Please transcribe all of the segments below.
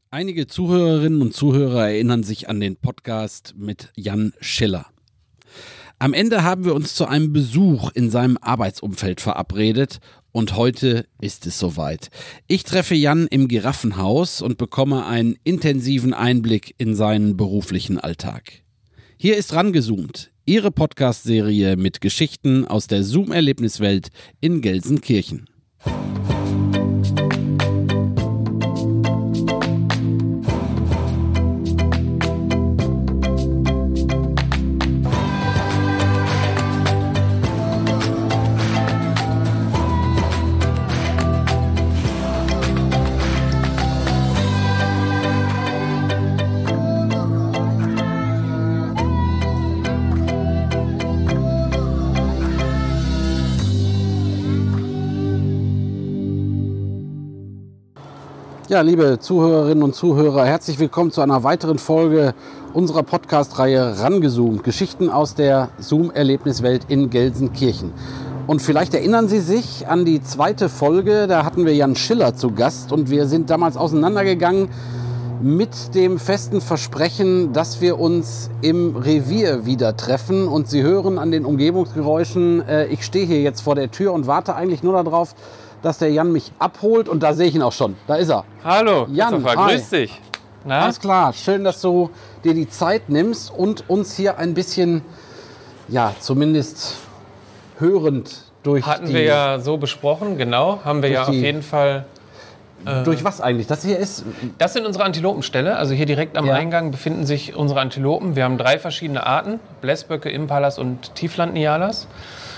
Einige Zuhörerinnen und Zuhörer erinnern sich an den Podcast mit Jan Schiller. Am Ende haben wir uns zu einem Besuch in seinem Arbeitsumfeld verabredet und heute ist es soweit. Ich treffe Jan im Giraffenhaus und bekomme einen intensiven Einblick in seinen beruflichen Alltag. Hier ist Rangezoomt, Ihre Podcast-Serie mit Geschichten aus der Zoom-Erlebniswelt in Gelsenkirchen. Ja, liebe Zuhörerinnen und Zuhörer, herzlich willkommen zu einer weiteren Folge unserer Podcast-Reihe Rangezoomt, Geschichten aus der Zoom-Erlebniswelt in Gelsenkirchen. Und vielleicht erinnern Sie sich an die zweite Folge, da hatten wir Jan Schiller zu Gast und wir sind damals auseinandergegangen mit dem festen Versprechen, dass wir uns im Revier wieder treffen. Und Sie hören an den Umgebungsgeräuschen, ich stehe hier jetzt vor der Tür und warte eigentlich nur darauf, dass der Jan mich abholt und da sehe ich ihn auch schon. Da ist er. Hallo, Jan, grüß dich. Na? Alles klar, schön, dass du dir die Zeit nimmst und uns hier ein bisschen, ja, zumindest hörend durch Hatten wir ja so besprochen, genau. Haben wir ja auf jeden Fall... Durch was eigentlich? Das hier ist... Das sind unsere Antilopenställe. Also hier direkt am Eingang befinden sich unsere Antilopen. Wir haben 3 verschiedene Arten. Blässböcke, Impalas und Tiefland-Nialas.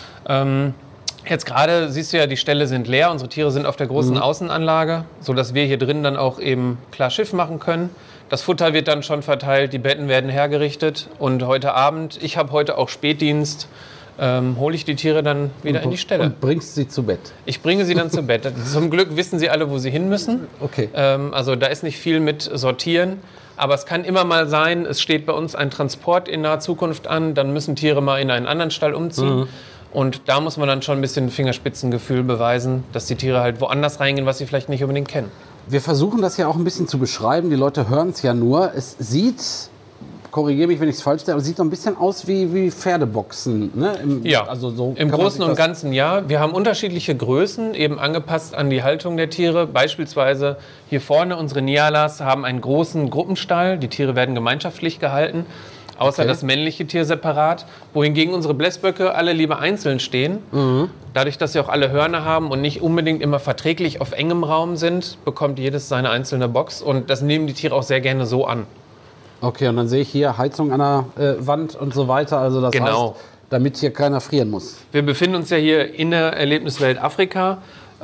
Jetzt gerade siehst du ja, die Ställe sind leer, unsere Tiere sind auf der großen Außenanlage, sodass wir hier drin dann auch eben klar Schiff machen können. Das Futter wird dann schon verteilt, die Betten werden hergerichtet und heute Abend, ich habe heute auch Spätdienst, hole ich die Tiere dann wieder in die Ställe. Und bringst sie zu Bett? Ich bringe sie dann zu Bett. Zum Glück wissen sie alle, wo sie hin müssen. Okay. Also da ist nicht viel mit Sortieren. Aber es kann immer mal sein, es steht bei uns ein Transport in naher Zukunft an, dann müssen Tiere mal in einen anderen Stall umziehen. Und da muss man dann schon ein bisschen Fingerspitzengefühl beweisen, dass die Tiere halt woanders reingehen, was sie vielleicht nicht unbedingt kennen. Wir versuchen das ja auch ein bisschen zu beschreiben. Die Leute hören es ja nur. Es sieht, korrigiere mich, wenn ich es falsch sehe, aber es sieht so ein bisschen aus wie Pferdeboxen. Ne? Also so im Großen und Ganzen ja. Wir haben unterschiedliche Größen, eben angepasst an die Haltung der Tiere. Beispielsweise hier vorne unsere Nialas haben einen großen Gruppenstall. Die Tiere werden gemeinschaftlich gehalten. Außer das männliche Tier separat, wohingegen unsere Blässböcke alle lieber einzeln stehen. Dadurch, dass sie auch alle Hörner haben und nicht unbedingt immer verträglich auf engem Raum sind, bekommt jedes seine einzelne Box und das nehmen die Tiere auch sehr gerne so an. Okay, und dann sehe ich hier Heizung an der Wand und so weiter, also das heißt, damit hier keiner frieren muss. Wir befinden uns ja hier in der Erlebniswelt Afrika.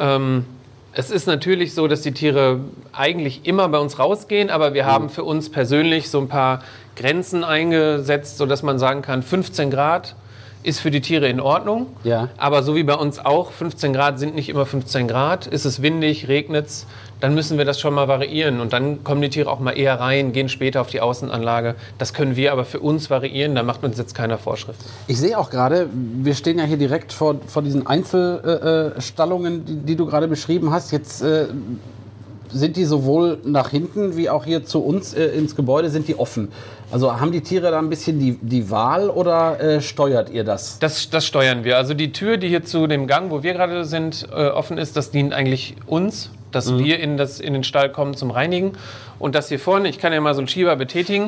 Es ist natürlich so, dass die Tiere eigentlich immer bei uns rausgehen, aber wir haben für uns persönlich so ein paar Grenzen eingesetzt, sodass man sagen kann, 15 Grad ist für die Tiere in Ordnung. Ja. Aber so wie bei uns auch, 15 Grad sind nicht immer 15 Grad. Ist es windig, regnet es, dann müssen wir das schon mal variieren. Und dann kommen die Tiere auch mal eher rein, gehen später auf die Außenanlage. Das können wir aber für uns variieren, da macht uns jetzt keiner Vorschriften. Ich sehe auch gerade, wir stehen ja hier direkt vor diesen Einzelstallungen, die du gerade beschrieben hast. Jetzt sind die sowohl nach hinten wie auch hier zu uns ins Gebäude, sind die offen? Also haben die Tiere da ein bisschen die Wahl oder steuert ihr das? Das steuern wir. Also die Tür, die hier zu dem Gang, wo wir gerade sind, offen ist, das dient eigentlich uns, dass wir in den Stall kommen zum Reinigen. Und das hier vorne, ich kann ja mal so einen Schieber betätigen,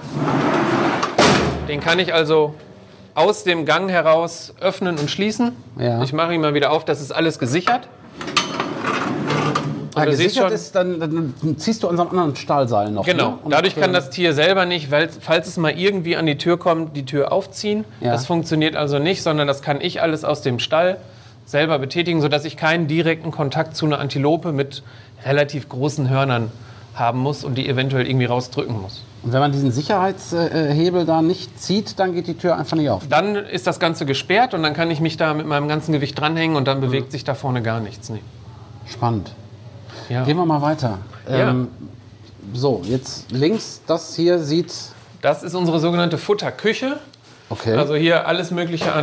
den kann ich also aus dem Gang heraus öffnen und schließen. Ja. Ich mache ihn mal wieder auf, das ist alles gesichert. Gesichert ist, dann ziehst du unseren anderen Stahlseil noch. Genau, ne? dadurch kann das Tier selber nicht, falls es mal irgendwie an die Tür kommt, die Tür aufziehen. Ja. Das funktioniert also nicht, sondern das kann ich alles aus dem Stall selber betätigen, sodass ich keinen direkten Kontakt zu einer Antilope mit relativ großen Hörnern haben muss und die eventuell irgendwie rausdrücken muss. Und wenn man diesen Sicherheitshebel da nicht zieht, dann geht die Tür einfach nicht auf? Dann ist das Ganze gesperrt und dann kann ich mich da mit meinem ganzen Gewicht dranhängen und dann bewegt sich da vorne gar nichts. Nee. Spannend. Ja. Gehen wir mal weiter. Ja. So, jetzt links, das hier sieht... Das ist unsere sogenannte Futterküche. Okay. Also hier alles Mögliche an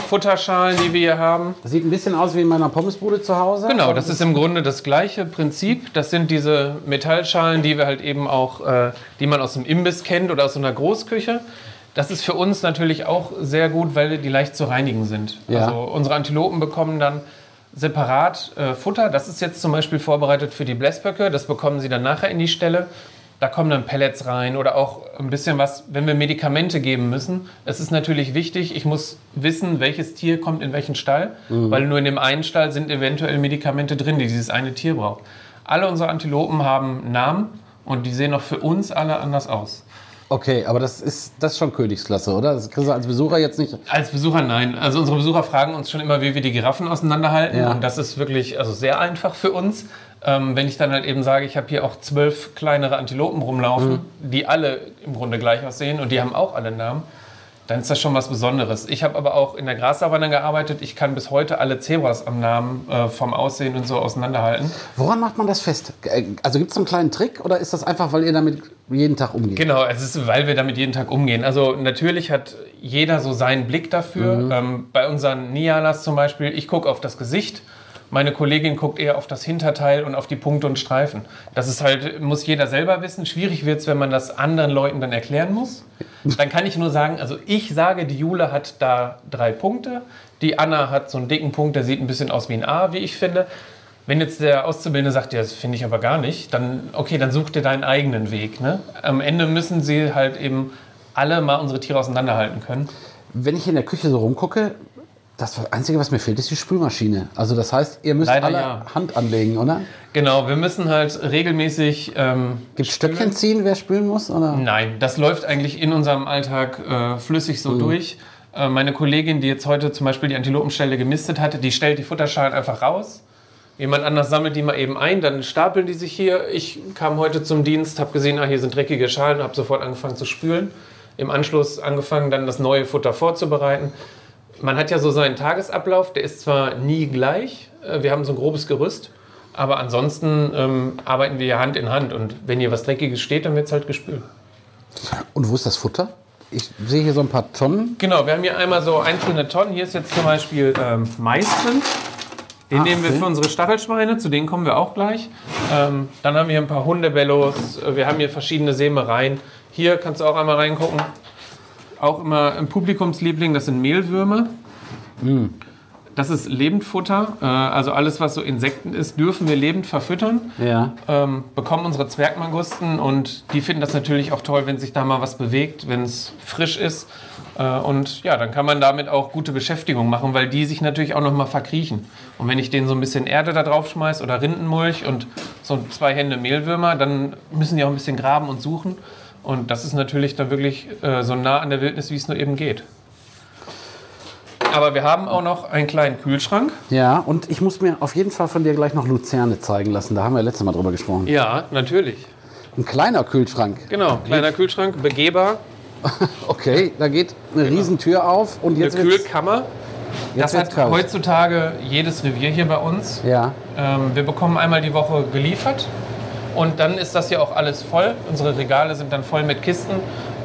Futterschalen, die wir hier haben. Das sieht ein bisschen aus wie in meiner Pommesbude zu Hause. Genau, das ist im Grunde das gleiche Prinzip. Das sind diese Metallschalen, die wir halt eben auch, die man aus dem Imbiss kennt oder aus so einer Großküche. Das ist für uns natürlich auch sehr gut, weil die leicht zu reinigen sind. Ja. Also unsere Antilopen bekommen dann separat Futter. Das ist jetzt zum Beispiel vorbereitet für die Blässböcke. Das bekommen sie dann nachher in die Ställe. Da kommen dann Pellets rein oder auch ein bisschen was, wenn wir Medikamente geben müssen. Es ist natürlich wichtig, ich muss wissen, welches Tier kommt in welchen Stall, weil nur in dem einen Stall sind eventuell Medikamente drin, die dieses eine Tier braucht. Alle unsere Antilopen haben Namen und die sehen auch für uns alle anders aus. Okay, aber das ist schon Königsklasse, oder? Das kriegst du als Besucher jetzt nicht... Als Besucher nein. Also unsere Besucher fragen uns schon immer, wie wir die Giraffen auseinanderhalten. Ja. Und das ist wirklich sehr einfach für uns. Wenn ich dann halt eben sage, ich habe hier auch 12 kleinere Antilopen rumlaufen, die alle im Grunde gleich aussehen und die haben auch alle Namen, dann ist das schon was Besonderes. Ich habe aber auch in der Grassavanne gearbeitet. Ich kann bis heute alle Zebras am Namen vom Aussehen und so auseinanderhalten. Woran macht man das fest? Also gibt es einen kleinen Trick oder ist das einfach, weil ihr damit jeden Tag umgeht? Genau, es ist, weil wir damit jeden Tag umgehen. Also natürlich hat jeder so seinen Blick dafür. Bei unseren Nialas zum Beispiel, ich gucke auf das Gesicht. Meine Kollegin guckt eher auf das Hinterteil und auf die Punkte und Streifen. Das ist halt, muss jeder selber wissen. Schwierig wird es, wenn man das anderen Leuten dann erklären muss. Dann kann ich nur sagen, also ich sage, die Jule hat da 3 Punkte. Die Anna hat so einen dicken Punkt, der sieht ein bisschen aus wie ein A, wie ich finde. Wenn jetzt der Auszubildende sagt, ja, das finde ich aber gar nicht, dann okay, dann such dir deinen eigenen Weg. Ne? Am Ende müssen sie halt eben alle mal unsere Tiere auseinanderhalten können. Wenn ich in der Küche so rumgucke, das Einzige, was mir fehlt, ist die Spülmaschine. Also das heißt, ihr müsst leider alle Hand anlegen, oder? Genau, wir müssen halt regelmäßig... Gibt es Stöckchen ziehen, wer spülen muss? Oder? Nein, das läuft eigentlich in unserem Alltag flüssig so durch. Meine Kollegin, die jetzt heute zum Beispiel die Antilopenställe gemistet hatte, die stellt die Futterschalen einfach raus. Jemand anders sammelt die mal eben ein, dann stapeln die sich hier. Ich kam heute zum Dienst, habe gesehen, hier sind dreckige Schalen, habe sofort angefangen zu spülen. Im Anschluss angefangen, dann das neue Futter vorzubereiten. Man hat ja so seinen Tagesablauf, der ist zwar nie gleich, wir haben so ein grobes Gerüst, aber ansonsten arbeiten wir ja Hand in Hand und wenn hier was Dreckiges steht, dann wird es halt gespült. Und wo ist das Futter? Ich sehe hier so ein paar Tonnen. Genau, wir haben hier einmal so einzelne Tonnen, hier ist jetzt zum Beispiel Mais drin, den nehmen wir für unsere Stachelschweine, zu denen kommen wir auch gleich. Dann haben wir hier ein paar Hundebellos, wir haben hier verschiedene Sämereien, hier kannst du auch einmal reingucken. Auch immer ein Publikumsliebling, das sind Mehlwürmer. Das ist Lebendfutter. Also alles, was so Insekten ist, dürfen wir lebend verfüttern. Ja. Bekommen unsere Zwergmangusten und die finden das natürlich auch toll, wenn sich da mal was bewegt, wenn es frisch ist. Und ja, dann kann man damit auch gute Beschäftigung machen, weil die sich natürlich auch noch mal verkriechen. Und wenn ich denen so ein bisschen Erde da drauf schmeiße oder Rindenmulch und so 2 Hände Mehlwürmer, dann müssen die auch ein bisschen graben und suchen. Und das ist natürlich dann wirklich so nah an der Wildnis, wie es nur eben geht. Aber wir haben auch noch einen kleinen Kühlschrank. Ja, und ich muss mir auf jeden Fall von dir gleich noch Luzerne zeigen lassen. Da haben wir letztes Mal drüber gesprochen. Ja, natürlich. Ein kleiner Kühlschrank. Genau, kleiner Kühlschrank, begehbar. Okay, da geht eine Riesentür auf. Und jetzt eine Kühlkammer. Das hat heutzutage jedes Revier hier bei uns. Ja. Wir bekommen einmal die Woche geliefert. Und dann ist das hier auch alles voll. Unsere Regale sind dann voll mit Kisten.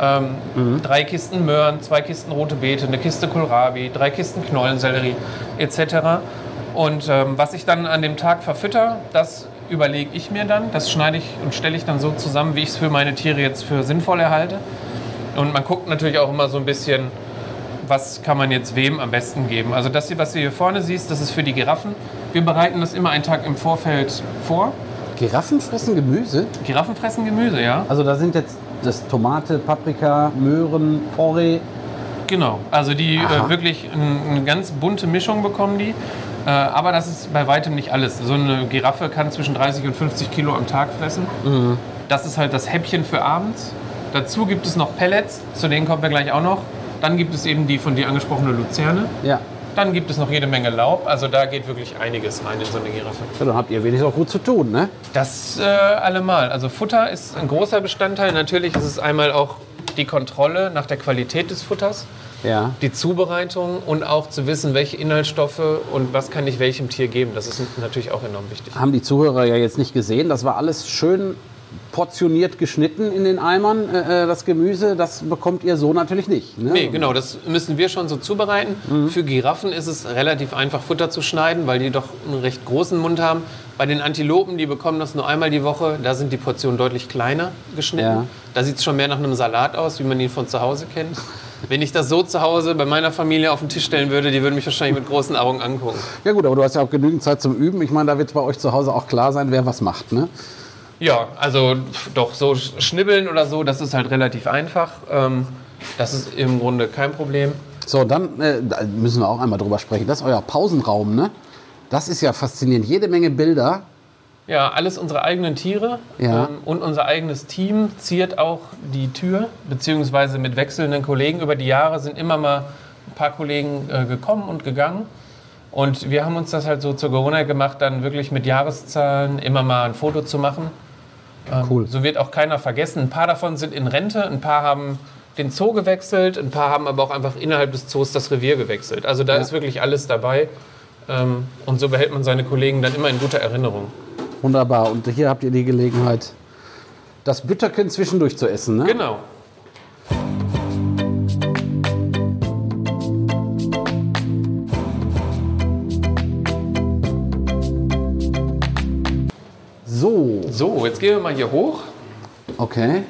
3 Kisten Möhren, 2 Kisten rote Beete, eine Kiste Kohlrabi, 3 Kisten Knollensellerie etc. Und was ich dann an dem Tag verfütter, das überlege ich mir dann. Das schneide ich und stelle ich dann so zusammen, wie ich es für meine Tiere jetzt für sinnvoll erhalte. Und man guckt natürlich auch immer so ein bisschen, was kann man jetzt wem am besten geben. Also das hier, was du hier vorne siehst, das ist für die Giraffen. Wir bereiten das immer einen Tag im Vorfeld vor. Giraffen fressen Gemüse? Giraffen fressen Gemüse, ja. Also da sind jetzt das Tomate, Paprika, Möhren, Porree. Genau, also die wirklich eine ganz bunte Mischung bekommen die. Aber das ist bei weitem nicht alles. So eine Giraffe kann zwischen 30 und 50 Kilo am Tag fressen. Das ist halt das Häppchen für abends. Dazu gibt es noch Pellets, zu denen kommen wir gleich auch noch. Dann gibt es eben die von dir angesprochene Luzerne. Ja. Dann gibt es noch jede Menge Laub. Also da geht wirklich einiges rein in so eine Giraffe. Ja, dann habt ihr wenigstens auch gut zu tun, ne? Das allemal. Also Futter ist ein großer Bestandteil. Natürlich ist es einmal auch die Kontrolle nach der Qualität des Futters. Ja. Die Zubereitung und auch zu wissen, welche Inhaltsstoffe und was kann ich welchem Tier geben. Das ist natürlich auch enorm wichtig. Haben die Zuhörer ja jetzt nicht gesehen. Das war alles schön portioniert geschnitten in den Eimern, das Gemüse, das bekommt ihr so natürlich nicht. Ne? Nee, genau, das müssen wir schon so zubereiten. Für Giraffen ist es relativ einfach, Futter zu schneiden, weil die doch einen recht großen Mund haben. Bei den Antilopen, die bekommen das nur einmal die Woche, da sind die Portionen deutlich kleiner geschnitten. Ja. Da sieht es schon mehr nach einem Salat aus, wie man ihn von zu Hause kennt. Wenn ich das so zu Hause bei meiner Familie auf den Tisch stellen würde, die würden mich wahrscheinlich mit großen Augen angucken. Ja gut, aber du hast ja auch genügend Zeit zum Üben. Ich meine, da wird bei euch zu Hause auch klar sein, wer was macht, ne? Ja, also doch so schnibbeln oder so, das ist halt relativ einfach. Das ist im Grunde kein Problem. So, dann da müssen wir auch einmal drüber sprechen. Das ist euer Pausenraum, ne? Das ist ja faszinierend. Jede Menge Bilder. Ja, alles unsere eigenen Tiere. Ja. Und unser eigenes Team ziert auch die Tür, beziehungsweise mit wechselnden Kollegen. Über die Jahre sind immer mal ein paar Kollegen gekommen und gegangen. Und wir haben uns das halt so zur Gewohnheit gemacht, dann wirklich mit Jahreszahlen immer mal ein Foto zu machen. Cool. So wird auch keiner vergessen. Ein paar davon sind in Rente, ein paar haben den Zoo gewechselt, ein paar haben aber auch einfach innerhalb des Zoos das Revier gewechselt. Also da ist wirklich alles dabei. Und so behält man seine Kollegen dann immer in guter Erinnerung. Wunderbar. Und hier habt ihr die Gelegenheit, das Bütterchen zwischendurch zu essen, ne? Genau. So, jetzt gehen wir mal hier hoch. Okay.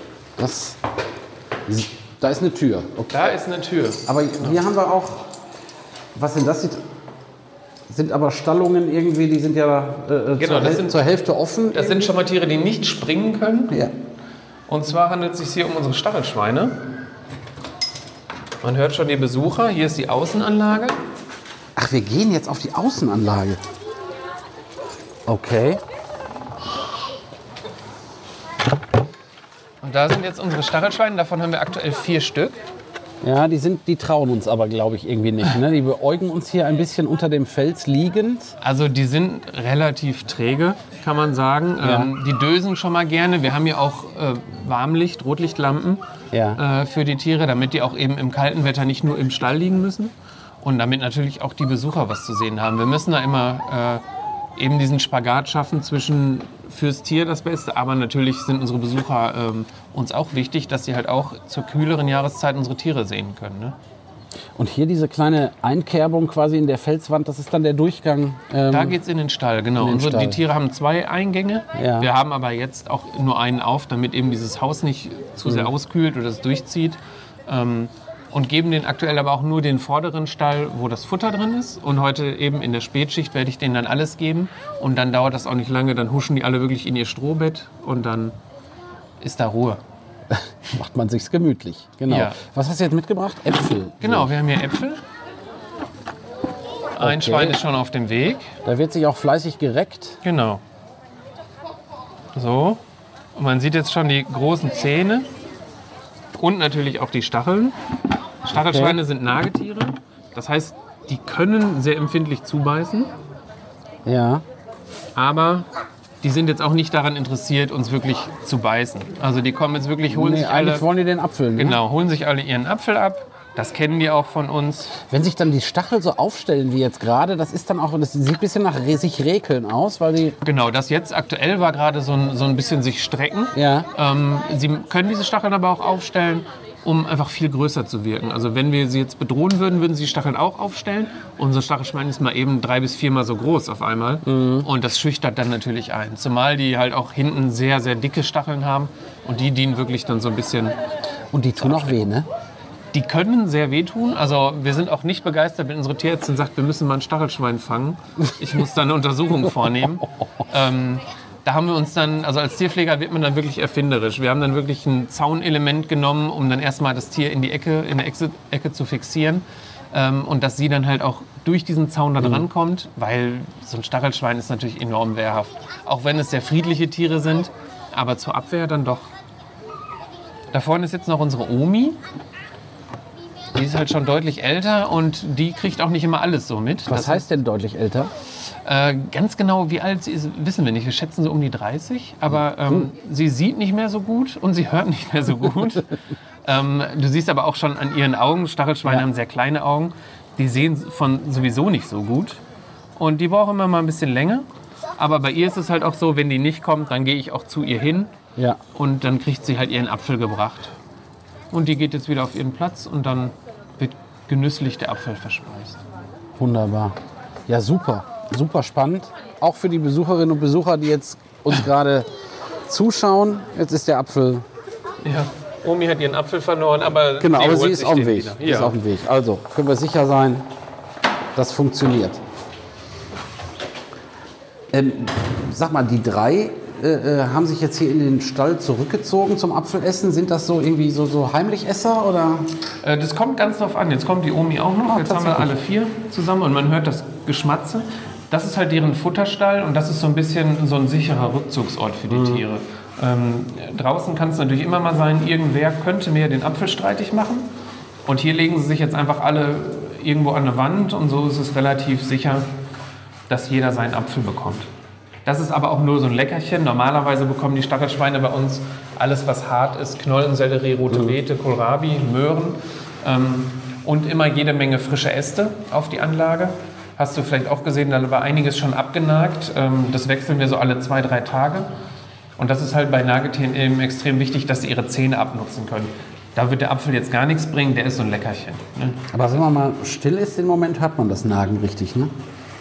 Da ist eine Tür. Okay. Da ist eine Tür. Aber hier haben wir auch, was sind das? Sind aber Stallungen irgendwie, die sind ja zur Hälfte offen. Das sind schon mal Tiere, die nicht springen können. Ja. Und zwar handelt es sich hier um unsere Stachelschweine. Man hört schon die Besucher. Hier ist die Außenanlage. Ach, wir gehen jetzt auf die Außenanlage. Okay. Und da sind jetzt unsere Stachelschweine. Davon haben wir aktuell 4 Stück. Ja, die trauen uns aber, glaube ich, irgendwie nicht. Ne? Die beäugen uns hier ein bisschen unter dem Fels liegend. Also die sind relativ träge, kann man sagen. Ja. Die dösen schon mal gerne. Wir haben hier auch Warmlicht, Rotlichtlampen für die Tiere, damit die auch eben im kalten Wetter nicht nur im Stall liegen müssen. Und damit natürlich auch die Besucher was zu sehen haben. Wir müssen da immer eben diesen Spagat schaffen zwischen fürs Tier das Beste, aber natürlich sind unsere Besucher uns auch wichtig, dass sie halt auch zur kühleren Jahreszeit unsere Tiere sehen können. Ne? Und hier diese kleine Einkerbung quasi in der Felswand, das ist dann der Durchgang. Da geht's in den Stall, genau. Die Tiere haben 2 Eingänge. Ja. Wir haben aber jetzt auch nur einen auf, damit eben dieses Haus nicht zu sehr auskühlt oder es durchzieht. Und geben den aktuell aber auch nur den vorderen Stall, wo das Futter drin ist. Und heute eben in der Spätschicht werde ich denen dann alles geben. Und dann dauert das auch nicht lange. Dann huschen die alle wirklich in ihr Strohbett und dann ist da Ruhe. Macht man sich's gemütlich. Genau. Ja. Was hast du jetzt mitgebracht? Äpfel. Genau, wir haben hier Äpfel. Ein Schwein ist schon auf dem Weg. Da wird sich auch fleißig gereckt. Genau. So. Und man sieht jetzt schon die großen Zähne. Und natürlich auch die Stacheln. Stachelschweine sind Nagetiere. Das heißt, die können sehr empfindlich zubeißen. Ja. Aber die sind jetzt auch nicht daran interessiert, uns wirklich zu beißen. Also die kommen jetzt wirklich, holen sich alle... Eigentlich wollen die den Apfel, ne? Genau, holen sich alle ihren Apfel ab. Das kennen die auch von uns. Wenn sich dann die Stachel so aufstellen wie jetzt gerade, das ist dann auch, das sieht ein bisschen nach sich räkeln aus, weil die... Genau, das jetzt aktuell war gerade so ein bisschen sich strecken. Ja. Sie können diese Stacheln aber auch aufstellen, um einfach viel größer zu wirken. Also wenn wir sie jetzt bedrohen würden, würden sie die Stacheln auch aufstellen. Unser Stachelschwein ist mal eben 3 bis 4 Mal so groß auf einmal. Und das schüchtert dann natürlich ein. Zumal die halt auch hinten sehr, sehr dicke Stacheln haben. Und die dienen wirklich dann so ein bisschen... Und die tun auch weh, ne? Die können sehr wehtun. Also wir sind auch nicht begeistert, wenn unsere Tierärztin sagt, wir müssen mal ein Stachelschwein fangen. Ich muss da eine Untersuchung vornehmen. Da haben wir uns dann, also als Tierpfleger wird man dann wirklich erfinderisch. Wir haben dann wirklich ein Zaunelement genommen, um dann erstmal das Tier in der Ecke zu fixieren. Und dass sie dann halt auch durch diesen Zaun da dran kommt, weil so ein Stachelschwein ist natürlich enorm wehrhaft. Auch wenn es sehr friedliche Tiere sind, aber zur Abwehr dann doch. Da vorne ist jetzt noch unsere Omi. Die ist halt schon deutlich älter und die kriegt auch nicht immer alles so mit. Was heißt denn deutlich älter? Ganz genau, wie alt sie ist, wissen wir nicht. Wir schätzen so um die 30. Aber sie sieht nicht mehr so gut und sie hört nicht mehr so gut. Du siehst aber auch schon an ihren Augen, Stachelschweine haben sehr kleine Augen. Die sehen sowieso nicht so gut. Und die brauchen immer mal ein bisschen länger. Aber bei ihr ist es halt auch so, wenn die nicht kommt, dann gehe ich auch zu ihr hin. Ja. Und dann kriegt sie halt ihren Apfel gebracht. Und die geht jetzt wieder auf ihren Platz und dann wird genüsslich der Apfel verspeist. Wunderbar. Ja, super. Super spannend. Auch für die Besucherinnen und Besucher, die jetzt uns gerade zuschauen. Jetzt ist der Apfel... Ja, Omi hat ihren Apfel verloren, aber genau, sie aber holt sie ist sich auf dem den Weg. wieder. Sie ist auf dem Weg. Also können wir sicher sein, das funktioniert. Sag mal, die drei haben sich jetzt hier in den Stall zurückgezogen zum Apfelessen. Sind das so irgendwie so Heimlichesser oder? Das kommt ganz drauf an. Jetzt kommt die Omi auch noch. Jetzt haben wir alle 4 zusammen und man hört das Geschmatze. Das ist halt deren Futterstall und das ist so ein bisschen so ein sicherer Rückzugsort für die Tiere. Draußen kann es natürlich immer mal sein, irgendwer könnte mir den Apfel streitig machen. Und hier legen sie sich jetzt einfach alle irgendwo an eine Wand und so ist es relativ sicher, dass jeder seinen Apfel bekommt. Das ist aber auch nur so ein Leckerchen. Normalerweise bekommen die Stachelschweine bei uns alles, was hart ist. Knollensellerie, rote Beete, Kohlrabi, Möhren und immer jede Menge frische Äste auf die Anlage. Hast du vielleicht auch gesehen, da war einiges schon abgenagt. Das wechseln wir so alle 2-3 Tage. Und das ist halt bei Nagetieren eben extrem wichtig, dass sie ihre Zähne abnutzen können. Da wird der Apfel jetzt gar nichts bringen, der ist so ein Leckerchen. Ne? Aber wenn man mal still ist, im Moment hört man das Nagen richtig, ne?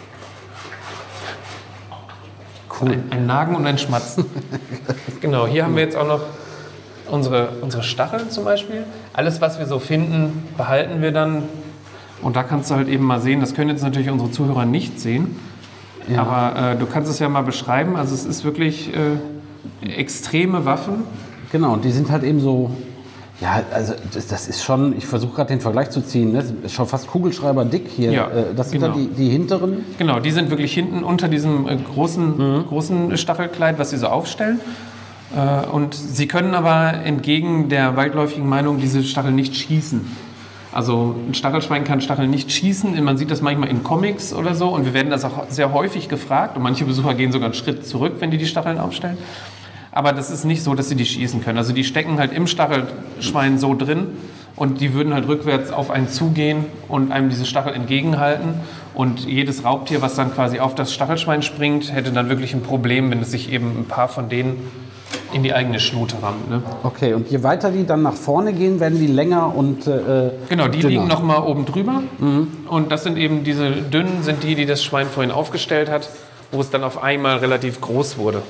Cool. Ein Nagen und ein Schmatzen. Genau, hier haben wir jetzt auch noch unsere Stacheln zum Beispiel. Alles, was wir so finden, behalten wir dann. Und da kannst du halt eben mal sehen, das können jetzt natürlich unsere Zuhörer nicht sehen, ja. Aber du kannst es ja mal beschreiben. Also es ist wirklich extreme Waffen. Genau, und die sind halt eben so, ja, also das ist schon, ich versuche gerade den Vergleich zu ziehen, ne? Das ist schon fast Kugelschreiber dick hier. Ja, das sind genau. dann die hinteren? Genau, die sind wirklich hinten unter diesem großen Stachelkleid, was sie so aufstellen. Und sie können aber entgegen der weitläufigen Meinung diese Stachel nicht schießen. Also ein Stachelschwein kann Stacheln nicht schießen. Man sieht das manchmal in Comics oder so. Und wir werden das auch sehr häufig gefragt. Und manche Besucher gehen sogar einen Schritt zurück, wenn die Stacheln aufstellen. Aber das ist nicht so, dass sie die schießen können. Also die stecken halt im Stachelschwein so drin. Und die würden halt rückwärts auf einen zugehen und einem diese Stachel entgegenhalten. Und jedes Raubtier, was dann quasi auf das Stachelschwein springt, hätte dann wirklich ein Problem, wenn es sich eben ein paar von denen in die eigene Schnute rammt. Ne? Okay, und je weiter die dann nach vorne gehen, werden die länger und genau, die dünner. Liegen noch mal oben drüber. Und das sind eben diese dünnen, sind die das Schwein vorhin aufgestellt hat, wo es dann auf einmal relativ groß wurde.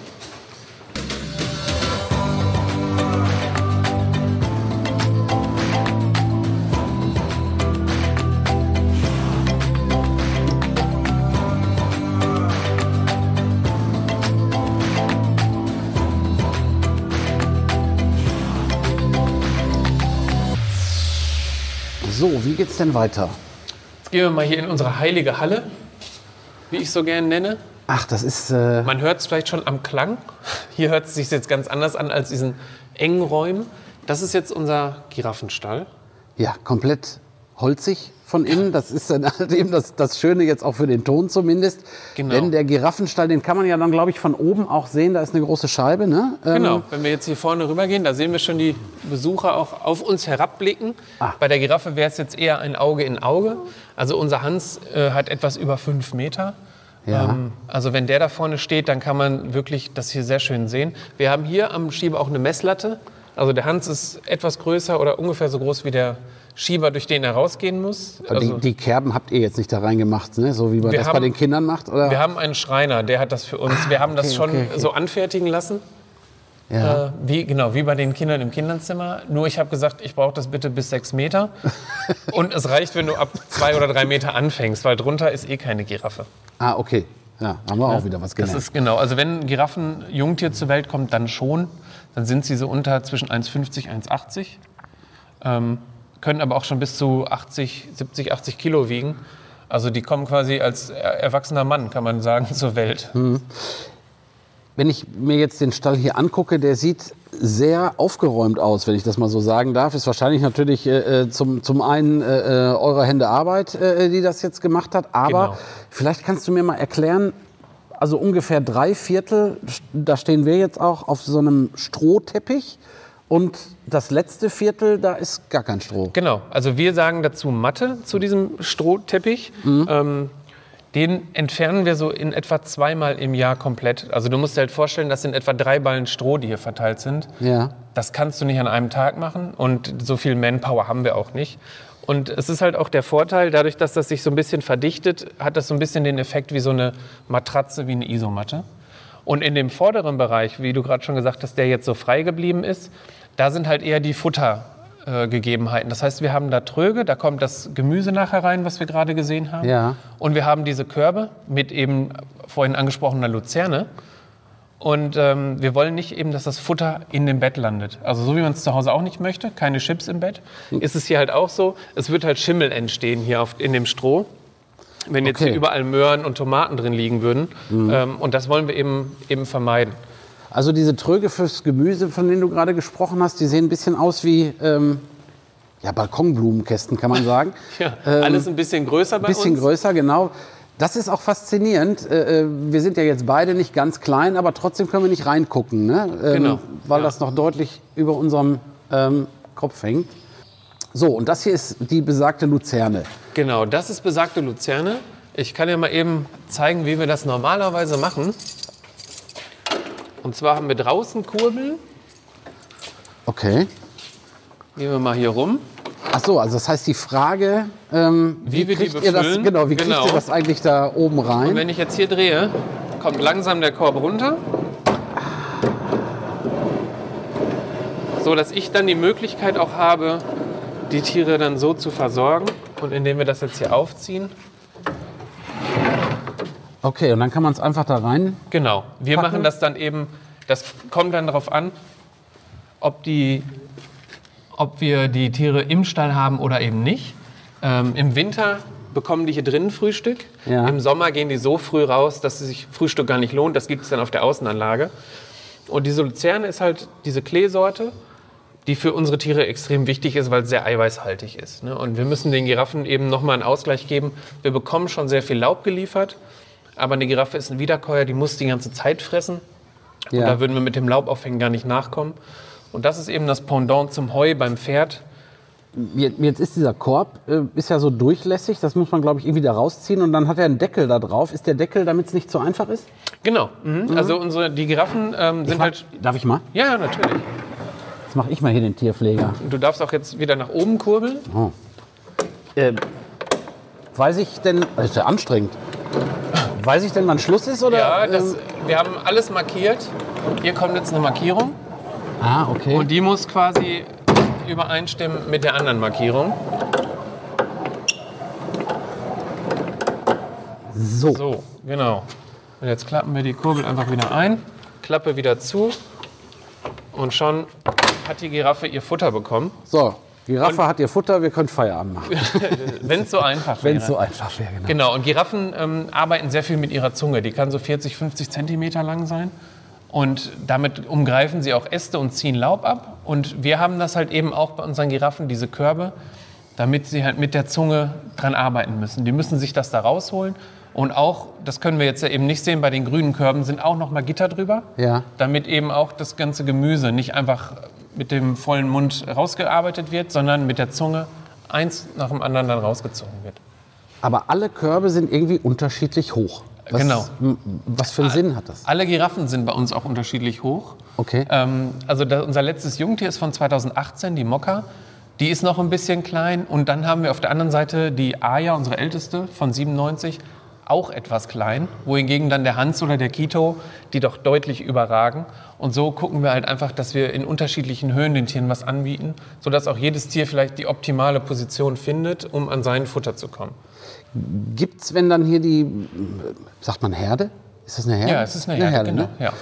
So, wie geht's denn weiter? Jetzt gehen wir mal hier in unsere heilige Halle, wie ich so gerne nenne. Ach, das ist... Man hört es vielleicht schon am Klang. Hier hört es sich jetzt ganz anders an als diesen engen Räumen. Das ist jetzt unser Giraffenstall. Ja, komplett holzig von innen. Das ist dann halt eben das Schöne jetzt auch für den Ton zumindest. Genau. Denn der Giraffenstall, den kann man ja dann, glaube ich, von oben auch sehen. Da ist eine große Scheibe, ne? Genau. Wenn wir jetzt hier vorne rübergehen, da sehen wir schon die Besucher auch auf uns herabblicken. Bei der Giraffe wäre es jetzt eher ein Auge in Auge. Also unser Hans hat etwas über 5 Meter. Ja. Also wenn der da vorne steht, dann kann man wirklich das hier sehr schön sehen. Wir haben hier am Schieber auch eine Messlatte. Also der Hans ist etwas größer oder ungefähr so groß wie der Schieber, durch den er rausgehen muss. Also die Kerben habt ihr jetzt nicht da reingemacht, ne? So wie man das bei den Kindern macht? Oder? Wir haben einen Schreiner, der hat das für uns. Wir haben das schon so anfertigen lassen. Ja. Wie bei den Kindern im Kinderzimmer. Nur ich habe gesagt, ich brauche das bitte bis 6 Meter. Und es reicht, wenn du ab 2 oder 3 Meter anfängst, weil drunter ist eh keine Giraffe. Ah, okay. Ja, haben wir auch wieder was gelernt. Das ist genau. Also wenn ein Giraffenjungtier zur Welt kommt, dann schon. Dann sind sie so unter zwischen 1,50 und 1,80. Können aber auch schon bis zu 70, 80 Kilo wiegen. Also die kommen quasi als erwachsener Mann, kann man sagen, zur Welt. Wenn ich mir jetzt den Stall hier angucke, der sieht sehr aufgeräumt aus, wenn ich das mal so sagen darf. Ist wahrscheinlich natürlich zum einen eure Hände Arbeit, die das jetzt gemacht hat. Aber vielleicht kannst du mir mal erklären, also ungefähr 3/4, da stehen wir jetzt auch auf so einem Strohteppich. Und das letzte Viertel, da ist gar kein Stroh. Genau, also wir sagen dazu Matte, zu diesem Strohteppich. Den entfernen wir so in etwa 2-mal im Jahr komplett. Also du musst dir halt vorstellen, das sind etwa 3 Ballen Stroh, die hier verteilt sind. Ja. Das kannst du nicht an einem Tag machen und so viel Manpower haben wir auch nicht. Und es ist halt auch der Vorteil, dadurch, dass das sich so ein bisschen verdichtet, hat das so ein bisschen den Effekt wie so eine Matratze, wie eine Isomatte. Und in dem vorderen Bereich, wie du gerade schon gesagt hast, der jetzt so frei geblieben ist, da sind halt eher die Futtergegebenheiten. Das heißt, wir haben da Tröge, da kommt das Gemüse nachher rein, was wir gerade gesehen haben. Ja. Und wir haben diese Körbe mit eben vorhin angesprochener Luzerne. Und wir wollen nicht eben, dass das Futter in dem Bett landet. Also so wie man es zu Hause auch nicht möchte, keine Chips im Bett, ist es hier halt auch so. Es wird halt Schimmel entstehen hier in dem Stroh, wenn jetzt hier überall Möhren und Tomaten drin liegen würden. Und das wollen wir eben vermeiden. Also diese Tröge fürs Gemüse, von denen du gerade gesprochen hast, die sehen ein bisschen aus wie Balkonblumenkästen, kann man sagen. Ja, alles ein bisschen größer bei uns. Ein bisschen größer, genau. Das ist auch faszinierend. Wir sind ja jetzt beide nicht ganz klein, aber trotzdem können wir nicht reingucken, ne? Genau. Weil das noch deutlich über unserem Kopf hängt. So, und das hier ist die besagte Luzerne. Genau, das ist besagte Luzerne. Ich kann ja mal eben zeigen, wie wir das normalerweise machen. Und zwar haben wir draußen Kurbeln. Okay. Gehen wir mal hier rum. Ach so, also das heißt die Frage, wie wir die kriegt ihr befüllen. Kriegt ihr das eigentlich da oben rein? Und wenn ich jetzt hier drehe, kommt langsam der Korb runter. So, dass ich dann die Möglichkeit auch habe, die Tiere dann so zu versorgen. Und indem wir das jetzt hier aufziehen. Okay, und dann kann man es einfach da rein. Genau. Wir packen. machen das dann eben, das kommt dann darauf an, ob wir die Tiere im Stall haben oder eben nicht. Im Winter bekommen die hier drinnen Frühstück. Ja. Im Sommer gehen die so früh raus, dass sich Frühstück gar nicht lohnt. Das gibt es dann auf der Außenanlage. Und diese Luzerne ist halt diese Kleesorte, die für unsere Tiere extrem wichtig ist, weil es sehr eiweißhaltig ist. Ne? Und wir müssen den Giraffen eben nochmal einen Ausgleich geben. Wir bekommen schon sehr viel Laub geliefert, aber eine Giraffe ist ein Wiederkäuer, die muss die ganze Zeit fressen. Ja. Und da würden wir mit dem Laubaufhängen gar nicht nachkommen. Und das ist eben das Pendant zum Heu beim Pferd. Jetzt ist dieser Korb ist ja so durchlässig, das muss man, glaube ich, irgendwie da rausziehen und dann hat er einen Deckel da drauf. Ist der Deckel, damit es nicht so einfach ist? Genau. Mhm. Also die Giraffen sind halt... Darf ich mal? Ja, natürlich. Jetzt mache ich mal hier den Tierpfleger. Du darfst auch jetzt wieder nach oben kurbeln. Oh. Weiß ich denn... Das ist ja anstrengend. Weiß ich denn, wann Schluss ist? Oder? Ja, wir haben alles markiert. Hier kommt jetzt eine Markierung. Ah, okay. Und die muss quasi übereinstimmen mit der anderen Markierung. So, genau. Und jetzt klappen wir die Kurbel einfach wieder ein, Klappe wieder zu und schon hat die Giraffe ihr Futter bekommen. So, Giraffe hat ihr Futter, wir können Feierabend machen. Wenn es so einfach wäre. Wenn es so einfach wäre, genau. Genau, und Giraffen arbeiten sehr viel mit ihrer Zunge. Die kann so 40, 50 Zentimeter lang sein. Und damit umgreifen sie auch Äste und ziehen Laub ab. Und wir haben das halt eben auch bei unseren Giraffen, diese Körbe, damit sie halt mit der Zunge dran arbeiten müssen. Die müssen sich das da rausholen. Und auch, das können wir jetzt ja eben nicht sehen, bei den grünen Körben sind auch noch mal Gitter drüber, ja. Damit eben auch das ganze Gemüse nicht einfach mit dem vollen Mund rausgearbeitet wird, sondern mit der Zunge eins nach dem anderen dann rausgezogen wird. Aber alle Körbe sind irgendwie unterschiedlich hoch. Genau. Was für einen Sinn hat das? Alle Giraffen sind bei uns auch unterschiedlich hoch. Okay. Also unser letztes Jungtier ist von 2018, die Mokka. Die ist noch ein bisschen klein. Und dann haben wir auf der anderen Seite die Aya, unsere älteste, von 97, auch etwas klein. Wohingegen dann der Hans oder der Kito, die doch deutlich überragen. Und so gucken wir halt einfach, dass wir in unterschiedlichen Höhen den Tieren was anbieten, sodass auch jedes Tier vielleicht die optimale Position findet, um an sein Futter zu kommen. Gibt es, wenn dann hier sagt man Herde? Ist das eine Herde? Ja, es ist eine Herde, genau. Ne? Ja.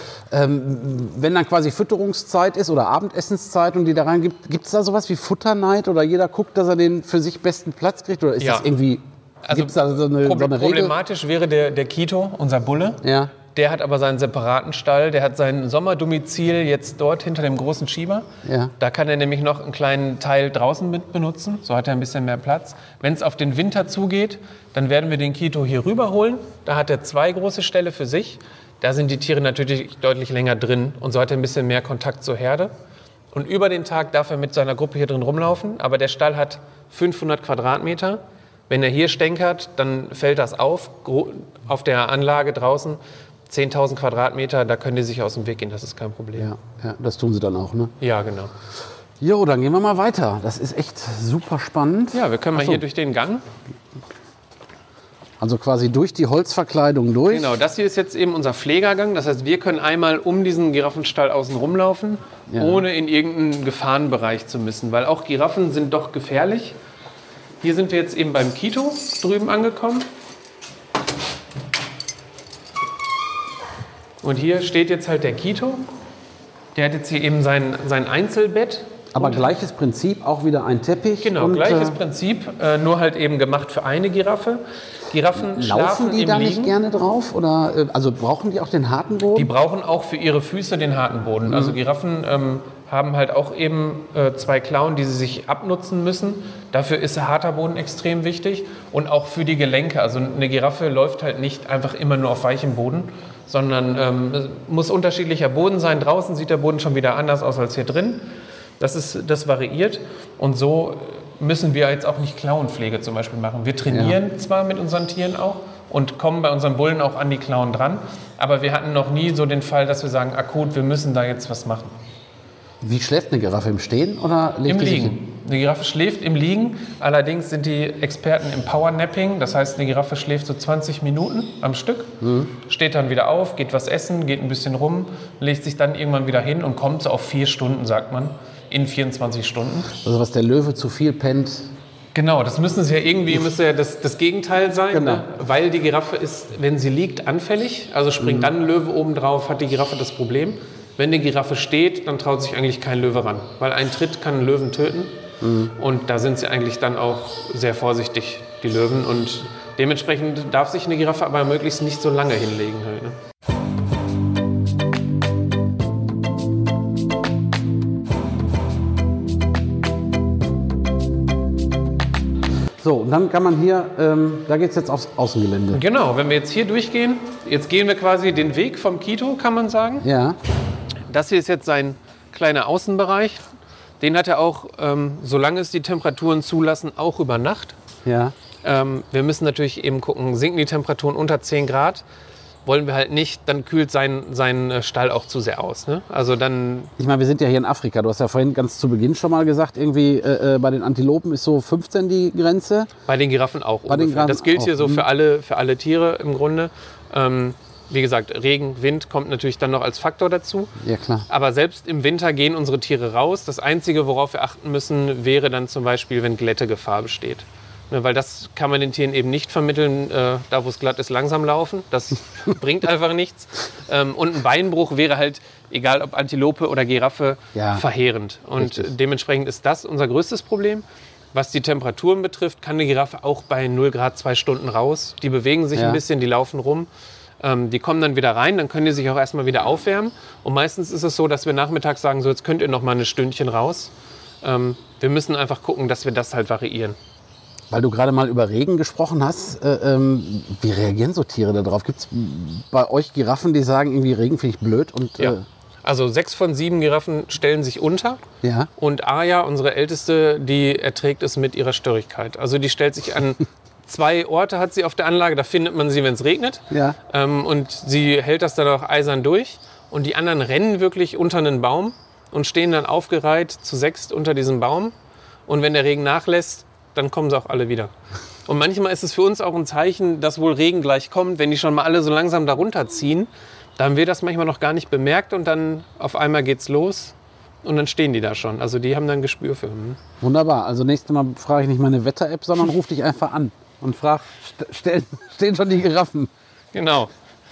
Wenn dann quasi Fütterungszeit ist oder Abendessenszeit und die da rein gibt es da sowas wie Futterneid oder jeder guckt, dass er den für sich besten Platz kriegt? Oder ist das irgendwie, gibt es da so eine Regel? Problematisch wäre der Kito, unser Bulle. Ja. Der hat aber seinen separaten Stall, der hat sein Sommerdomizil jetzt dort hinter dem großen Schieber. Ja. Da kann er nämlich noch einen kleinen Teil draußen mit benutzen, so hat er ein bisschen mehr Platz. Wenn es auf den Winter zugeht, dann werden wir den Kito hier rüberholen. Da hat er 2 große Ställe für sich. Da sind die Tiere natürlich deutlich länger drin und so hat er ein bisschen mehr Kontakt zur Herde. Und über den Tag darf er mit seiner Gruppe hier drin rumlaufen, aber der Stall hat 500 Quadratmeter. Wenn er hier stänkert, dann fällt das auf der Anlage draußen. 10.000 Quadratmeter, da können die sich aus dem Weg gehen, das ist kein Problem. Ja, das tun sie dann auch, ne? Ja, genau. Jo, dann gehen wir mal weiter. Das ist echt super spannend. Ja, wir können mal hier durch den Gang. Also quasi durch die Holzverkleidung durch. Genau, das hier ist jetzt eben unser Pflegergang. Das heißt, wir können einmal um diesen Giraffenstall außen rumlaufen, ohne in irgendeinen Gefahrenbereich zu müssen. Weil auch Giraffen sind doch gefährlich. Hier sind wir jetzt eben beim Kito drüben angekommen. Und hier steht jetzt halt der Kito. Der hat jetzt hier eben sein Einzelbett. Aber gleiches Prinzip, auch wieder ein Teppich. Genau, gleiches Prinzip, nur halt eben gemacht für eine Giraffe. Giraffen laufen die da nicht gerne drauf? Oder, also brauchen die auch den harten Boden? Die brauchen auch für ihre Füße den harten Boden. Also Giraffen haben halt auch eben 2 Klauen, die sie sich abnutzen müssen. Dafür ist harter Boden extrem wichtig. Und auch für die Gelenke. Also eine Giraffe läuft halt nicht einfach immer nur auf weichem Boden, sondern muss unterschiedlicher Boden sein. Draußen sieht der Boden schon wieder anders aus als hier drin. Das variiert. Und so müssen wir jetzt auch nicht Klauenpflege zum Beispiel machen. Wir trainieren zwar mit unseren Tieren auch und kommen bei unseren Bullen auch an die Klauen dran, aber wir hatten noch nie so den Fall, dass wir sagen, akut, wir müssen da jetzt was machen. Wie schläft eine Giraffe? Im Stehen oder legt die sich hin? Im Liegen. Eine Giraffe schläft im Liegen, allerdings sind die Experten im Powernapping, das heißt, eine Giraffe schläft so 20 Minuten am Stück, steht dann wieder auf, geht was essen, geht ein bisschen rum, legt sich dann irgendwann wieder hin und kommt so auf 4 Stunden, sagt man. In 24 Stunden. Also was der Löwe zu viel pennt. Genau, das müsste ja das Gegenteil sein, genau. Ne? Weil die Giraffe ist, wenn sie liegt, anfällig. Also springt dann ein Löwe oben drauf, hat die Giraffe das Problem. Wenn die Giraffe steht, dann traut sich eigentlich kein Löwe ran. Weil ein Tritt kann einen Löwen töten. Und da sind sie eigentlich dann auch sehr vorsichtig, die Löwen. Und dementsprechend darf sich eine Giraffe aber möglichst nicht so lange hinlegen. Halt, ne? So, und dann kann man hier, da geht es jetzt aufs Außengelände. Genau, wenn wir jetzt hier durchgehen, jetzt gehen wir quasi den Weg vom Kito, kann man sagen. Ja. Das hier ist jetzt sein kleiner Außenbereich. Den hat er auch, solange es die Temperaturen zulassen, auch über Nacht. Ja. Wir müssen natürlich eben gucken, sinken die Temperaturen unter 10 Grad, wollen wir halt nicht, dann kühlt sein Stall auch zu sehr aus. Ne? Also dann. Ich meine, wir sind ja hier in Afrika. Du hast ja vorhin ganz zu Beginn schon mal gesagt, irgendwie bei den Antilopen ist so 15 die Grenze. Bei den Giraffen auch ungefähr. Das gilt hier so für alle Tiere im Grunde. Wie gesagt, Regen, Wind kommt natürlich dann noch als Faktor dazu. Ja, klar. Aber selbst im Winter gehen unsere Tiere raus. Das Einzige, worauf wir achten müssen, wäre dann zum Beispiel, wenn Glättegefahr besteht. Weil das kann man den Tieren eben nicht vermitteln, da wo es glatt ist, langsam laufen. Das bringt einfach nichts. Und ein Beinbruch wäre halt, egal ob Antilope oder Giraffe, verheerend. Und richtig. Dementsprechend ist das unser größtes Problem. Was die Temperaturen betrifft, kann eine Giraffe auch bei 0 Grad 2 Stunden raus. Die bewegen sich ein bisschen, die laufen rum. Die kommen dann wieder rein, dann können die sich auch erstmal wieder aufwärmen. Und meistens ist es so, dass wir nachmittags sagen, so jetzt könnt ihr noch mal ein Stündchen raus. Wir müssen einfach gucken, dass wir das halt variieren. Weil du gerade mal über Regen gesprochen hast, wie reagieren so Tiere darauf? Gibt es bei euch Giraffen, die sagen, irgendwie Regen finde ich blöd? Und, Also 6 von 7 Giraffen stellen sich unter. Ja. Und Aya, unsere Älteste, die erträgt es mit ihrer Störrigkeit. Also die stellt sich an 2 Orte, hat sie auf der Anlage, da findet man sie, wenn es regnet. Ja. Und sie hält das dann auch eisern durch. Und die anderen rennen wirklich unter einen Baum und stehen dann aufgereiht zu 6 unter diesem Baum. Und wenn der Regen nachlässt, dann kommen sie auch alle wieder. Und manchmal ist es für uns auch ein Zeichen, dass wohl Regen gleich kommt. Wenn die schon mal alle so langsam darunter ziehen, dann wird das manchmal noch gar nicht bemerkt und dann auf einmal geht's los und dann stehen die da schon. Also die haben dann ein Gespür für. Wunderbar. Also nächstes Mal frage ich nicht meine Wetter-App, sondern ruf dich einfach an und frage, stehen schon die Giraffen? Genau.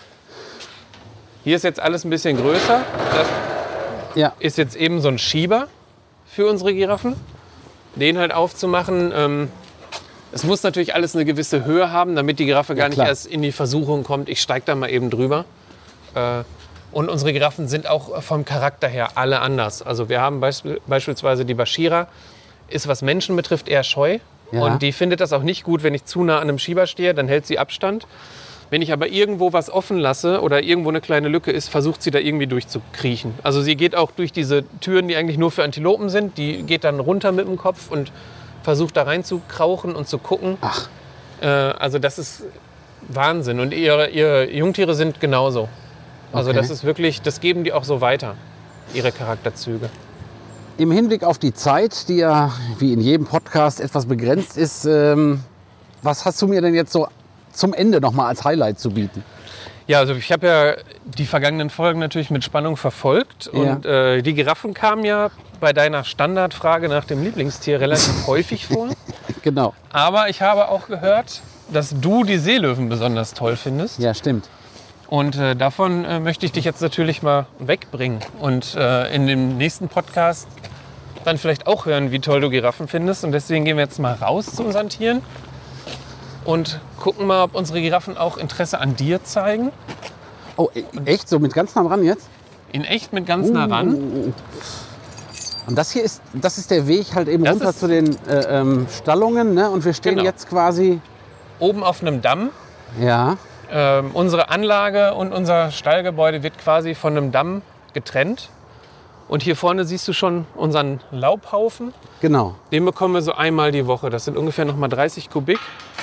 Hier ist jetzt alles ein bisschen größer. Das ist jetzt eben so ein Schieber für unsere Giraffen. Den halt aufzumachen. Es muss natürlich alles eine gewisse Höhe haben, damit die Giraffe gar nicht erst in die Versuchung kommt, ich steige da mal eben drüber. Und unsere Giraffen sind auch vom Charakter her alle anders. Also wir haben beispielsweise die Bashira, ist was Menschen betrifft eher scheu. Ja. Und die findet das auch nicht gut, wenn ich zu nah an einem Schieber stehe, dann hält sie Abstand. Wenn ich aber irgendwo was offen lasse oder irgendwo eine kleine Lücke ist, versucht sie da irgendwie durchzukriechen. Also sie geht auch durch diese Türen, die eigentlich nur für Antilopen sind. Die geht dann runter mit dem Kopf und versucht da rein zu krauchen und zu gucken. Ach. Also das ist Wahnsinn. Und ihre Jungtiere sind genauso. Also das ist wirklich, das geben die auch so weiter, ihre Charakterzüge. Im Hinblick auf die Zeit, die ja wie in jedem Podcast etwas begrenzt ist, was hast du mir denn jetzt so zum Ende nochmal als Highlight zu bieten? Ja, also ich habe ja die vergangenen Folgen natürlich mit Spannung verfolgt. Ja. Und die Giraffen kamen ja bei deiner Standardfrage nach dem Lieblingstier relativ häufig vor. Genau. Aber ich habe auch gehört, dass du die Seelöwen besonders toll findest. Ja, stimmt. Und davon möchte ich dich jetzt natürlich mal wegbringen. Und in dem nächsten Podcast dann vielleicht auch hören, wie toll du Giraffen findest. Und deswegen gehen wir jetzt mal raus zu unseren Tieren und gucken mal, ob unsere Giraffen auch Interesse an dir zeigen. Oh, echt? So mit ganz nah ran jetzt? In echt mit ganz nah ran. Und das ist der Weg halt eben runter zu den Stallungen, ne? Und wir stehen jetzt quasi oben auf einem Damm. Ja. Unsere Anlage und unser Stallgebäude wird quasi von einem Damm getrennt. Und hier vorne siehst du schon unseren Laubhaufen. Genau. Den bekommen wir so einmal die Woche. Das sind ungefähr noch mal 30 Kubik.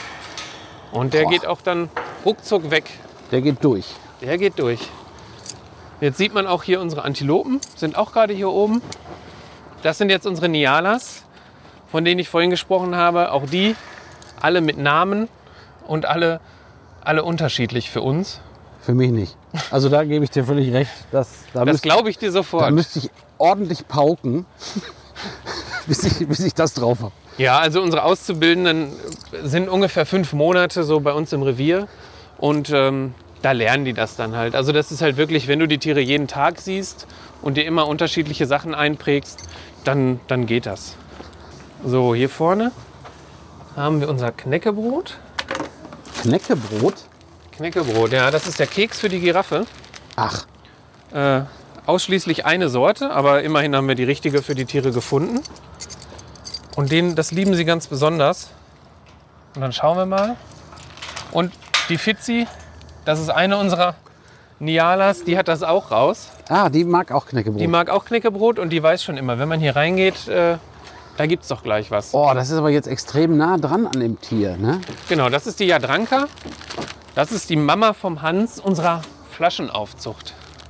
Und der geht auch dann ruckzuck weg. Der geht durch. Der geht durch. Jetzt sieht man auch hier unsere Antilopen, sind auch gerade hier oben. Das sind jetzt unsere Nialas, von denen ich vorhin gesprochen habe. Auch die, alle mit Namen und alle unterschiedlich für uns. Für mich nicht. Also da gebe ich dir völlig recht. Das glaube ich dir sofort. Da müsste ich ordentlich pauken, bis ich das drauf habe. Ja, also unsere Auszubildenden sind ungefähr 5 Monate so bei uns im Revier. Und da lernen die das dann halt. Also das ist halt wirklich, wenn du die Tiere jeden Tag siehst und dir immer unterschiedliche Sachen einprägst, dann geht das. So, hier vorne haben wir unser Knäckebrot. Knäckebrot? Knäckebrot, ja, das ist der Keks für die Giraffe. Ach. Ausschließlich eine Sorte, aber immerhin haben wir die richtige für die Tiere gefunden. Und das lieben sie ganz besonders. Und dann schauen wir mal. Und die Fitzi, das ist eine unserer Nialas, die hat das auch raus. Ah, die mag auch Knäckebrot. Die mag auch Knäckebrot und die weiß schon immer, wenn man hier reingeht, da gibt es doch gleich was. Oh, das ist aber jetzt extrem nah dran an dem Tier, ne? Genau, das ist die Jadranka. Das ist die Mama vom Hans unserer Flaschenaufzucht.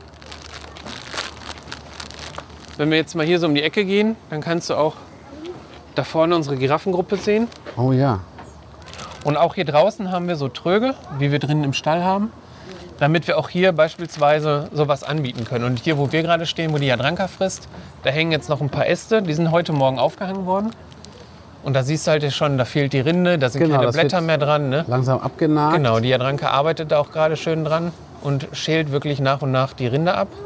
Wenn wir jetzt mal hier so um die Ecke gehen, dann kannst du auch da vorne unsere Giraffengruppe sehen. Oh ja. Und auch hier draußen haben wir so Tröge, wie wir drinnen im Stall haben, damit wir auch hier beispielsweise sowas anbieten können. Und hier, wo wir gerade stehen, wo die Jadranka frisst, da hängen jetzt noch ein paar Äste. Die sind heute Morgen aufgehangen worden. Und da siehst du halt schon, da fehlt die Rinde, da sind keine Blätter mehr dran. Ne? Langsam abgenagt. Genau, die Jadranka arbeitet da auch gerade schön dran und schält wirklich nach und nach die Rinde ab.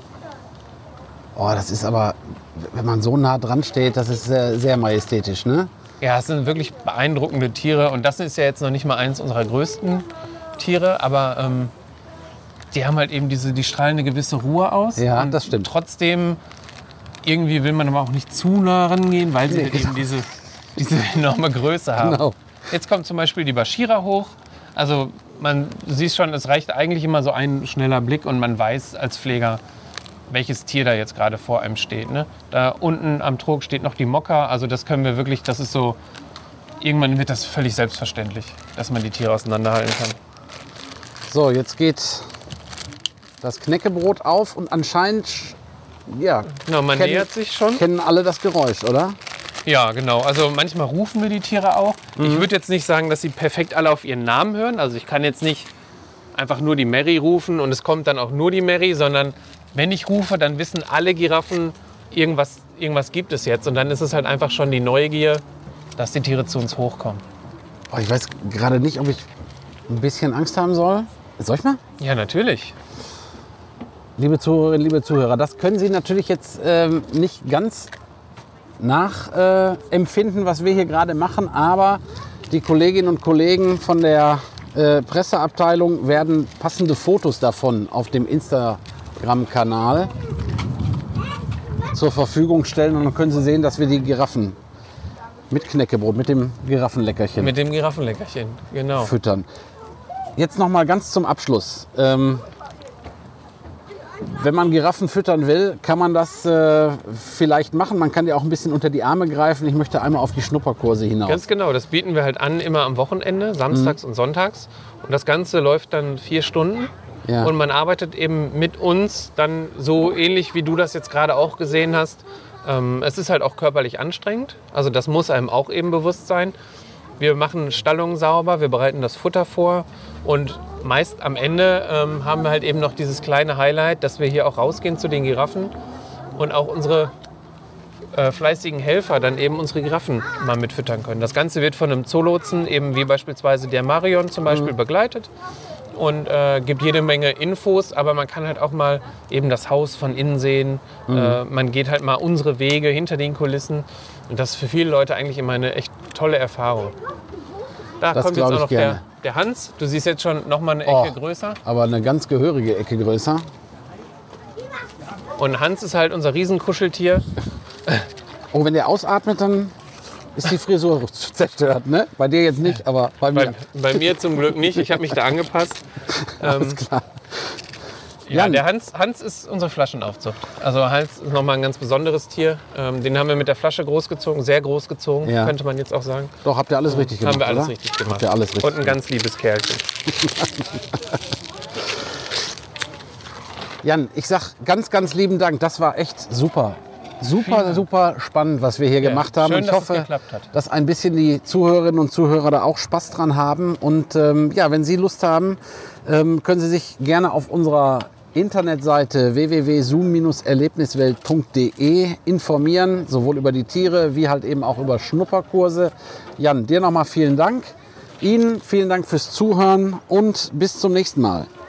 Oh, das ist aber, wenn man so nah dran steht, das ist sehr, sehr majestätisch, ne? Ja, es sind wirklich beeindruckende Tiere. Und das ist ja jetzt noch nicht mal eins unserer größten Tiere, aber die haben halt eben die strahlen eine gewisse Ruhe aus. Ja, und das stimmt. Trotzdem, irgendwie will man aber auch nicht zu nah rangehen, weil sie halt eben diese enorme Größe haben. Genau. Jetzt kommt zum Beispiel die Bashira hoch. Also man sieht schon, es reicht eigentlich immer so ein schneller Blick und man weiß als Pfleger, welches Tier da jetzt gerade vor einem steht. Ne? Da unten am Trog steht noch die Mokka. Also das können wir wirklich, das ist so, irgendwann wird das völlig selbstverständlich, dass man die Tiere auseinanderhalten kann. So, jetzt geht das Knäckebrot auf und anscheinend, ja, genau, man nähert sich schon. Kennen alle das Geräusch, oder? Ja, genau. Also manchmal rufen wir die Tiere auch. Ich würde jetzt nicht sagen, dass sie perfekt alle auf ihren Namen hören. Also ich kann jetzt nicht einfach nur die Mary rufen und es kommt dann auch nur die Mary, sondern wenn ich rufe, dann wissen alle Giraffen, irgendwas gibt es jetzt. Und dann ist es halt einfach schon die Neugier, dass die Tiere zu uns hochkommen. Oh, ich weiß gerade nicht, ob ich ein bisschen Angst haben soll. Soll ich mal? Ja, natürlich. Liebe Zuhörerinnen, liebe Zuhörer, das können Sie natürlich jetzt nicht ganz nachempfinden, was wir hier gerade machen. Aber die Kolleginnen und Kollegen von der Presseabteilung werden passende Fotos davon auf dem Instagram-Kanal zur Verfügung stellen. Und dann können Sie sehen, dass wir die Giraffen mit Knäckebrot, mit dem Giraffenleckerchen. Mit dem Giraffenleckerchen, genau. Füttern. Jetzt noch mal ganz zum Abschluss. Wenn man Giraffen füttern will, kann man das vielleicht machen. Man kann ja auch ein bisschen unter die Arme greifen. Ich möchte einmal auf die Schnupperkurse hinaus. Ganz genau, das bieten wir halt an immer am Wochenende, samstags und sonntags. Und das Ganze läuft dann 4 Stunden. Ja. Und man arbeitet eben mit uns dann so ähnlich, wie du das jetzt gerade auch gesehen hast. Es ist halt auch körperlich anstrengend. Also das muss einem auch eben bewusst sein. Wir machen Stallungen sauber, wir bereiten das Futter vor und meist am Ende haben wir halt eben noch dieses kleine Highlight, dass wir hier auch rausgehen zu den Giraffen und auch unsere fleißigen Helfer dann eben unsere Giraffen mal mitfüttern können. Das Ganze wird von einem Zoolotsen, eben wie beispielsweise der Marion zum Beispiel, begleitet und gibt jede Menge Infos, aber man kann halt auch mal eben das Haus von innen sehen. Man geht halt mal unsere Wege hinter den Kulissen und das ist für viele Leute eigentlich immer eine echt tolle Erfahrung. Da das kommt jetzt auch noch der Hans. Du siehst jetzt schon noch mal eine Ecke größer. Aber eine ganz gehörige Ecke größer. Und Hans ist halt unser Riesenkuscheltier. Oh, wenn der ausatmet, dann ist die Frisur zerstört, ne? Bei dir jetzt nicht, aber bei mir. Bei mir zum Glück nicht. Ich habe mich da angepasst. Alles klar. Ja, der Hans ist unsere Flaschenaufzucht. Also Hans ist nochmal ein ganz besonderes Tier. Den haben wir mit der Flasche großgezogen, sehr großgezogen, könnte man jetzt auch sagen. Doch, habt ihr alles richtig gemacht, Haben wir alles oder? richtig gemacht. Habt ihr alles richtig Und ein ganz liebes Kerlchen. Jan, ich sag ganz, ganz lieben Dank. Das war echt super. Super spannend, was wir hier gemacht haben. Schön, ich hoffe, dass ein bisschen die Zuhörerinnen und Zuhörer da auch Spaß dran haben. Und wenn Sie Lust haben, können Sie sich gerne auf unserer Internetseite www.zoom-erlebniswelt.de informieren, sowohl über die Tiere wie halt eben auch über Schnupperkurse. Jan, dir nochmal vielen Dank. Ihnen vielen Dank fürs Zuhören und bis zum nächsten Mal.